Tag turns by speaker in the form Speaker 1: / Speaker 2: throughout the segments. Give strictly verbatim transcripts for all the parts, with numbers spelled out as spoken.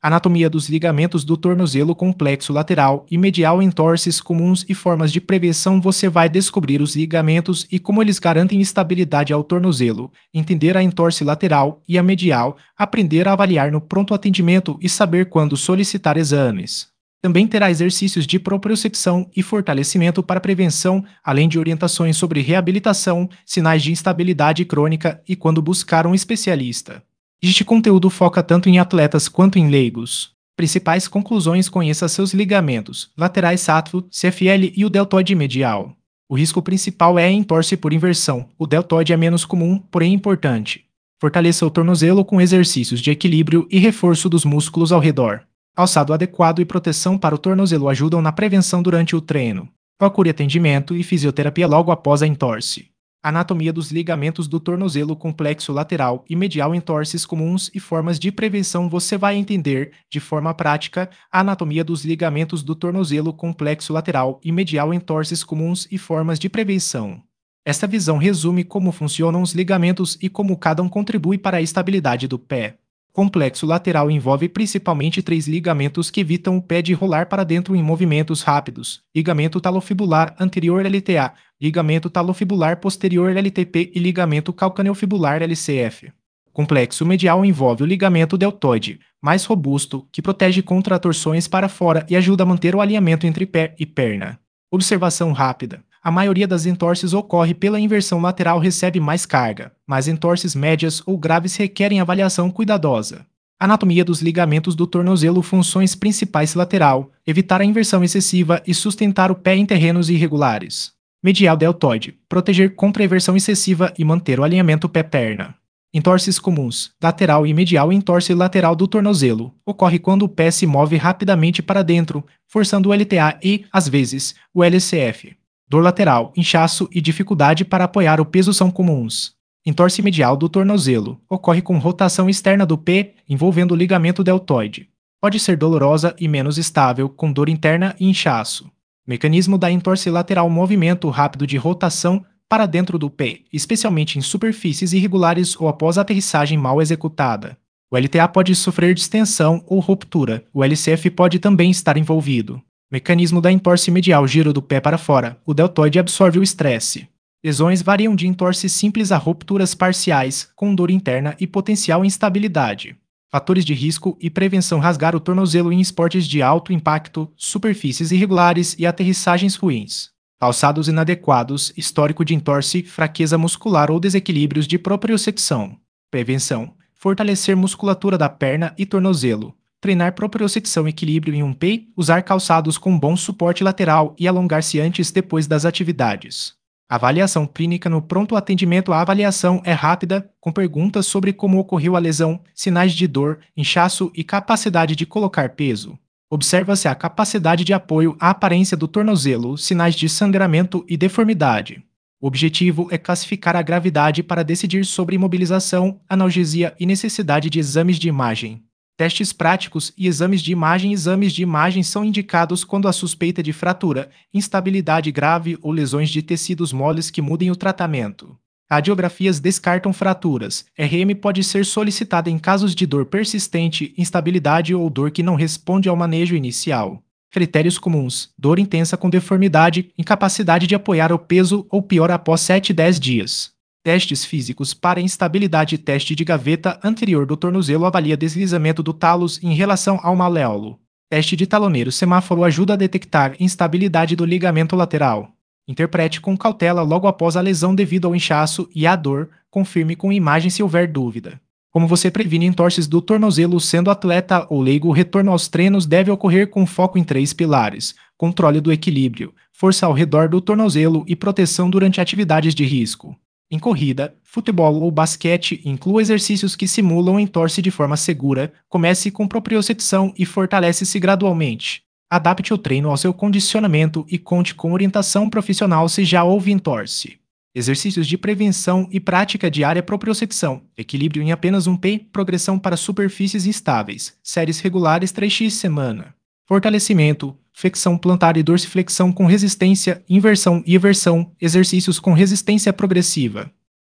Speaker 1: Anatomia dos ligamentos do tornozelo complexo lateral e medial, entorses comuns e formas de prevenção. Você vai descobrir os ligamentos e como eles garantem estabilidade ao tornozelo, entender a entorse lateral e a medial, aprender a avaliar no pronto atendimento e saber quando solicitar exames. Também terá exercícios de propriocepção e fortalecimento para prevenção, além de orientações sobre reabilitação, sinais de instabilidade crônica e quando buscar um especialista. Este conteúdo foca tanto em atletas quanto em leigos. Principais conclusões: conheça seus ligamentos laterais, sático, C F L e o deltoide medial. O risco principal é a entorse por inversão. O deltoide é menos comum, porém importante. Fortaleça o tornozelo com exercícios de equilíbrio e reforço dos músculos ao redor. Calçado adequado e proteção para o tornozelo ajudam na prevenção durante o treino. Procure atendimento e fisioterapia logo após a entorse. Anatomia dos ligamentos do tornozelo complexo lateral e medial, entorses comuns e formas de prevenção. Você vai entender, de forma prática, a anatomia dos ligamentos do tornozelo complexo lateral e medial, entorses comuns e formas de prevenção. Esta visão resume como funcionam os ligamentos e como cada um contribui para a estabilidade do pé. Complexo lateral envolve principalmente três ligamentos que evitam o pé de rolar para dentro em movimentos rápidos: ligamento talofibular anterior L T A, ligamento talofibular posterior L T P e ligamento calcaneofibular L C F. Complexo medial envolve o ligamento deltoide, mais robusto, que protege contra torções para fora e ajuda a manter o alinhamento entre pé e perna. Observação rápida: a maioria das entorses ocorre pela inversão lateral, recebe mais carga, mas entorses médias ou graves requerem avaliação cuidadosa. Anatomia dos ligamentos do tornozelo. Funções principais: lateral, evitar a inversão excessiva e sustentar o pé em terrenos irregulares. Medial, deltoide, proteger contra a inversão excessiva e manter o alinhamento pé-perna. Entorses comuns: lateral e medial. Entorse lateral do tornozelo ocorre quando o pé se move rapidamente para dentro, forçando o L T A e, às vezes, o L C F. Dor lateral, inchaço e dificuldade para apoiar o peso são comuns. Entorse medial do tornozelo ocorre com rotação externa do pé, envolvendo o ligamento deltoide. Pode ser dolorosa e menos estável, com dor interna e inchaço. Mecanismo da entorse lateral: movimento rápido de rotação para dentro do pé, especialmente em superfícies irregulares ou após aterrissagem mal executada. O L T A pode sofrer distensão ou ruptura. O L C F pode também estar envolvido. Mecanismo da entorse medial: giro do pé para fora. O deltoide absorve o estresse. Lesões variam de entorse simples a rupturas parciais, com dor interna e potencial instabilidade. Fatores de risco e prevenção: rasgar o tornozelo em esportes de alto impacto, superfícies irregulares e aterrissagens ruins. Calçados inadequados, histórico de entorse, fraqueza muscular ou desequilíbrios de propriocepção. Prevenção: fortalecer musculatura da perna e tornozelo. Treinar propriocepção, equilíbrio em um pé, usar calçados com bom suporte lateral e alongar-se antes e depois das atividades. Avaliação clínica no pronto atendimento. A avaliação é rápida, com perguntas sobre como ocorreu a lesão, sinais de dor, inchaço e capacidade de colocar peso. Observa-se a capacidade de apoio, a aparência do tornozelo, sinais de sangramento e deformidade. O objetivo é classificar a gravidade para decidir sobre imobilização, analgesia e necessidade de exames de imagem. Testes práticos e exames de imagem. Exames de imagem são indicados quando há suspeita de fratura, instabilidade grave ou lesões de tecidos moles que mudem o tratamento. Radiografias descartam fraturas. R M pode ser solicitada em casos de dor persistente, instabilidade ou dor que não responde ao manejo inicial. Critérios comuns: dor intensa com deformidade, incapacidade de apoiar o peso ou pior após sete a dez dias. Testes físicos para instabilidade. Teste de gaveta anterior do tornozelo avalia deslizamento do talos em relação ao maléolo. Teste de taloneiro semáforo ajuda a detectar instabilidade do ligamento lateral. Interprete com cautela logo após a lesão devido ao inchaço e à dor. Confirme com imagem se houver dúvida. Como você previne entorses do tornozelo? Sendo atleta ou leigo, o retorno aos treinos deve ocorrer com foco em três pilares: controle do equilíbrio, força ao redor do tornozelo e proteção durante atividades de risco. Em corrida, futebol ou basquete, inclua exercícios que simulam entorse de forma segura. Comece com propriocepção e fortalece-se gradualmente. Adapte o treino ao seu condicionamento e conte com orientação profissional se já houve entorse. Exercícios de prevenção e prática diária. Propriocepção, equilíbrio em apenas um pé, progressão para superfícies instáveis, séries regulares três vezes semana. Fortalecimento, flexão plantar e dorsiflexão com resistência, inversão e eversão, exercícios com resistência progressiva.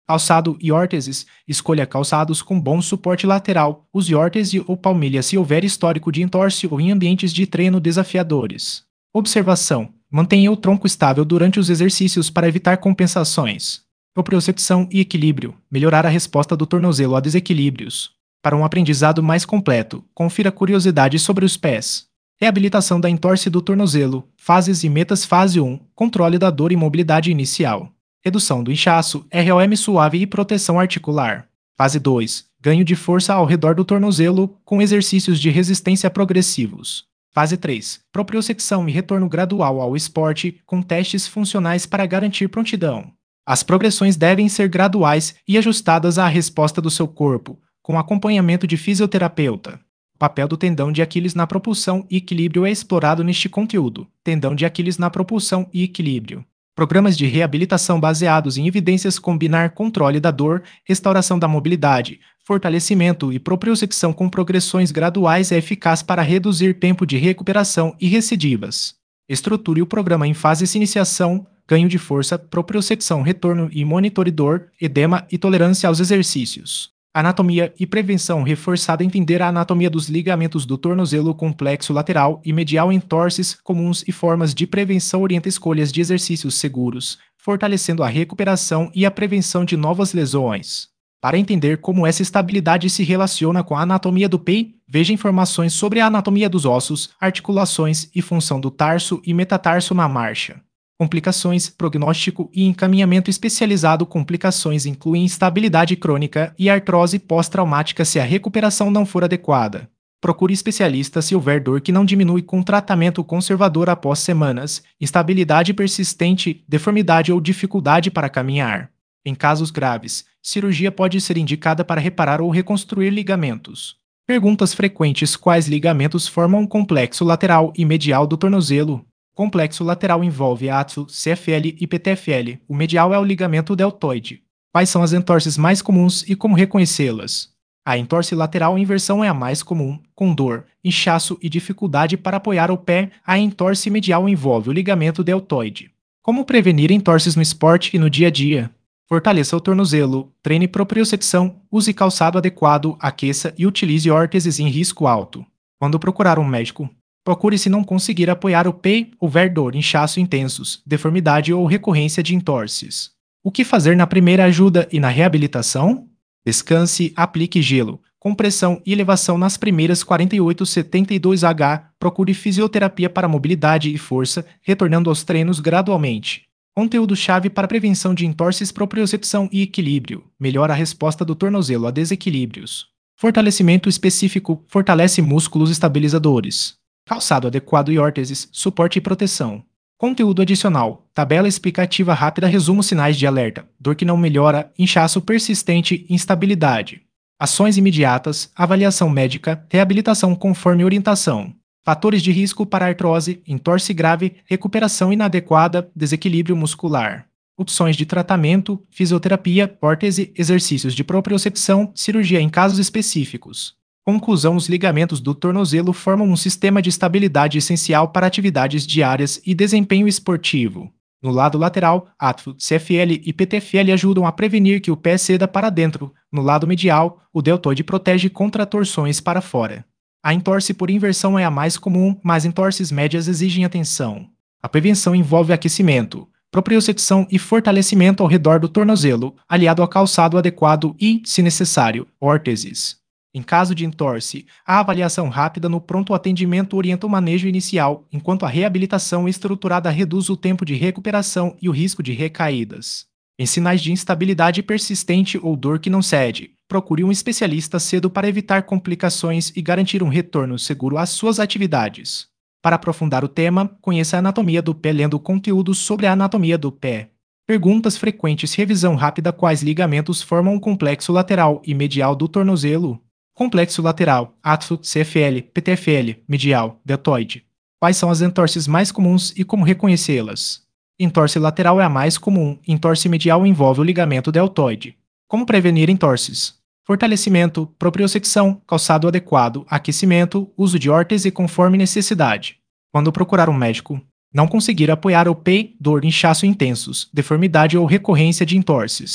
Speaker 1: Calçado e órteses, escolha calçados com bom suporte lateral. Use órtese ou palmilha se houver histórico de entorse ou em ambientes de treino desafiadores. Observação: mantenha o tronco estável durante os exercícios para evitar compensações. Propriocepção e equilíbrio, melhorar a resposta do tornozelo a desequilíbrios. Para um aprendizado mais completo, confira curiosidades sobre os pés. Reabilitação da entorse do tornozelo, fases e metas. Fase um, controle da dor e mobilidade inicial. Redução do inchaço, R O M suave e proteção articular. Fase dois, ganho de força ao redor do tornozelo, com exercícios de resistência progressivos. Fase três, propriocepção e retorno gradual ao esporte, com testes funcionais para garantir prontidão. As progressões devem ser graduais e ajustadas à resposta do seu corpo, com acompanhamento de fisioterapeuta. O papel do tendão de Aquiles na propulsão e equilíbrio é explorado neste conteúdo. Tendão de Aquiles na propulsão e equilíbrio. Programas de reabilitação baseados em evidências combinar controle da dor, restauração da mobilidade, fortalecimento e propriocepção com progressões graduais é eficaz para reduzir tempo de recuperação e recidivas. Estruture o programa em fases iniciação, ganho de força, propriocepção, retorno e monitoridor, edema e tolerância aos exercícios. Anatomia e prevenção reforçada. Entender a anatomia dos ligamentos do tornozelo complexo lateral e medial, entorses comuns e formas de prevenção. Orienta escolhas de exercícios seguros, fortalecendo a recuperação e a prevenção de novas lesões. Para entender como essa estabilidade se relaciona com a anatomia do pé, veja informações sobre a anatomia dos ossos, articulações e função do tarso e metatarso na marcha. Complicações, prognóstico e encaminhamento especializado. Complicações incluem instabilidade crônica e artrose pós-traumática se a recuperação não for adequada. Procure especialista se houver dor que não diminui com tratamento conservador após semanas, instabilidade persistente, deformidade ou dificuldade para caminhar. Em casos graves, cirurgia pode ser indicada para reparar ou reconstruir ligamentos. Perguntas frequentes: quais ligamentos formam o complexo lateral e medial do tornozelo? O complexo lateral envolve áxilo, C F L e P T F L. O medial é o ligamento deltoide. Quais são as entorses mais comuns e como reconhecê-las? A entorse lateral inversão é a mais comum, com dor, inchaço e dificuldade para apoiar o pé. A entorse medial envolve o ligamento deltoide. Como prevenir entorses no esporte e no dia a dia? Fortaleça o tornozelo, treine propriocepção, use calçado adequado, aqueça e utilize órteses em risco alto. Quando procurar um médico, procure se não conseguir apoiar o pé, houver dor, inchaço intensos, deformidade ou recorrência de entorses. O que fazer na primeira ajuda e na reabilitação? Descanse, aplique gelo, compressão e elevação nas primeiras quarenta e oito a setenta e dois horas. Procure fisioterapia para mobilidade e força, retornando aos treinos gradualmente. Conteúdo-chave para prevenção de entorses: propriocepção e equilíbrio. Melhora a resposta do tornozelo a desequilíbrios. Fortalecimento específico: fortalece músculos estabilizadores. Calçado adequado e órteses, suporte e proteção. Conteúdo adicional: tabela explicativa rápida, resumo sinais de alerta, dor que não melhora, inchaço persistente, instabilidade. Ações imediatas, avaliação médica, reabilitação conforme orientação. Fatores de risco para artrose, entorse grave, recuperação inadequada, desequilíbrio muscular. Opções de tratamento: fisioterapia, órtese, exercícios de propriocepção, cirurgia em casos específicos. Conclusão: os ligamentos do tornozelo formam um sistema de estabilidade essencial para atividades diárias e desempenho esportivo. No lado lateral, áxilo, C F L e P T F L ajudam a prevenir que o pé ceda para dentro. No lado medial, o deltoide protege contra torções para fora. A entorse por inversão é a mais comum, mas entorses médias exigem atenção. A prevenção envolve aquecimento, propriocepção e fortalecimento ao redor do tornozelo, aliado a calçado adequado e, se necessário, órteses. Em caso de entorse, a avaliação rápida no pronto atendimento orienta o manejo inicial, enquanto a reabilitação estruturada reduz o tempo de recuperação e o risco de recaídas. Em sinais de instabilidade persistente ou dor que não cede, procure um especialista cedo para evitar complicações e garantir um retorno seguro às suas atividades. Para aprofundar o tema, conheça a anatomia do pé lendo conteúdos sobre a anatomia do pé. Perguntas frequentes: revisão rápida: quais ligamentos formam o complexo lateral e medial do tornozelo? Complexo lateral, áxilo, C F L, P T F L, medial, deltoide. Quais são as entorses mais comuns e como reconhecê-las? Entorse lateral é a mais comum, entorse medial envolve o ligamento deltoide. Como prevenir entorses? Fortalecimento, propriocepção, calçado adequado, aquecimento, uso de órtese conforme necessidade. Quando procurar um médico, não conseguir apoiar o pé, dor, inchaço intensos, deformidade ou recorrência de entorses.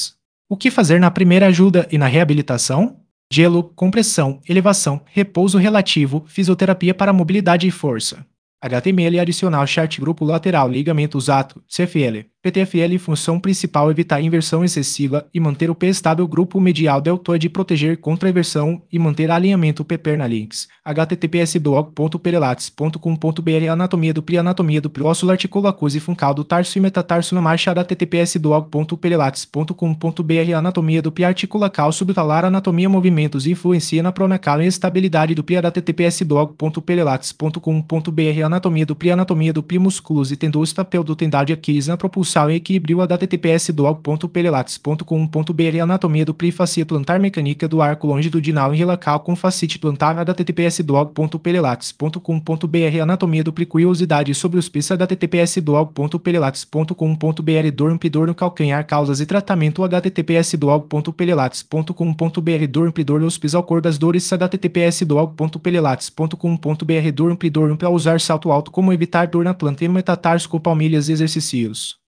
Speaker 1: O que fazer na primeira ajuda e na reabilitação? Gelo, compressão, elevação, repouso relativo, fisioterapia para mobilidade e força. H T M L adicional chart grupo lateral ligamentos ato, C F L. P T F L função principal evitar inversão excessiva e manter o pé estável grupo medial deltoide proteger contra a inversão e manter alinhamento P perna links. https blog ponto perelates ponto com ponto br anatomia do pli anatomia do pli ósseo articula acuse funcal do tarso e metatarso na marcha https blog ponto perelates ponto com ponto br anatomia do pli articula cal subtalar anatomia movimentos influencia na pronacal e estabilidade do pli https blog ponto perelates ponto com ponto br anatomia do pli anatomia do pli músculos e tendões papel do tendal de Aquiles na propulsão e equilíbrio https blog ponto perelates ponto com ponto br anatomia do pli facia plantar mecânica do arco longitudinal e relacal com facite plantar https blog ponto perelates ponto com ponto br anatomia do pli curiosidade sobre os pés https blog ponto perelates ponto com ponto br dor impidor no calcanhar causas e tratamento https blog ponto perelates ponto com ponto br dor impidor nos pés ao cor das dores https blog ponto perelates ponto com ponto br dor impidor para usar salto alto como evitar dor na planta e metatarso com palmilhas exercícios.